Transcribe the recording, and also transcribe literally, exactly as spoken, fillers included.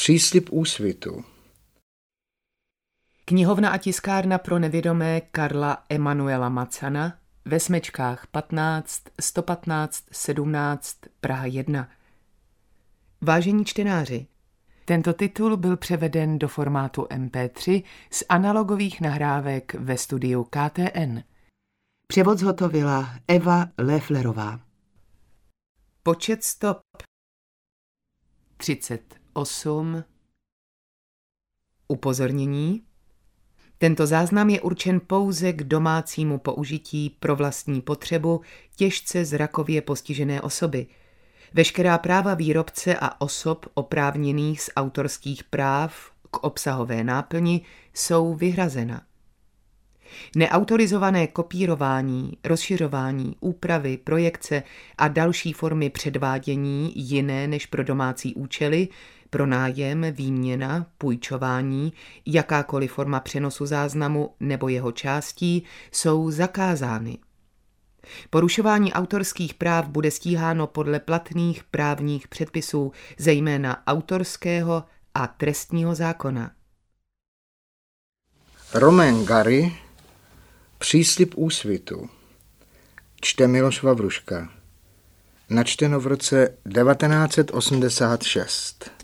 Příslib Úsvitu. Knihovna a tiskárna pro nevědomé Karla Emanuela Macana ve Smečkách patnáct, sto patnáct, sedmnáct, Praha jedna. Vážení čtenáři, tento titul byl převeden do formátu em pé tři z analogových nahrávek ve studiu K T N. Převod zhotovila Eva Léflerová. Počet stop třicet osm. Upozornění. Tento záznam je určen pouze k domácímu použití pro vlastní potřebu těžce zrakově postižené osoby. Veškerá práva výrobce a osob oprávněných z autorských práv k obsahové náplni jsou vyhrazena. Neautorizované kopírování, rozšiřování, úpravy, projekce a další formy předvádění jiné než pro domácí účely, pronájem, výměna, půjčování, jakákoliv forma přenosu záznamu nebo jeho částí jsou zakázány. Porušování autorských práv bude stíháno podle platných právních předpisů, zejména autorského a trestního zákona. Romain Gary. Příslib Úsvitu. Čte Miloš Vavruška. Načteno v roce devatenáct set osmdesát šest.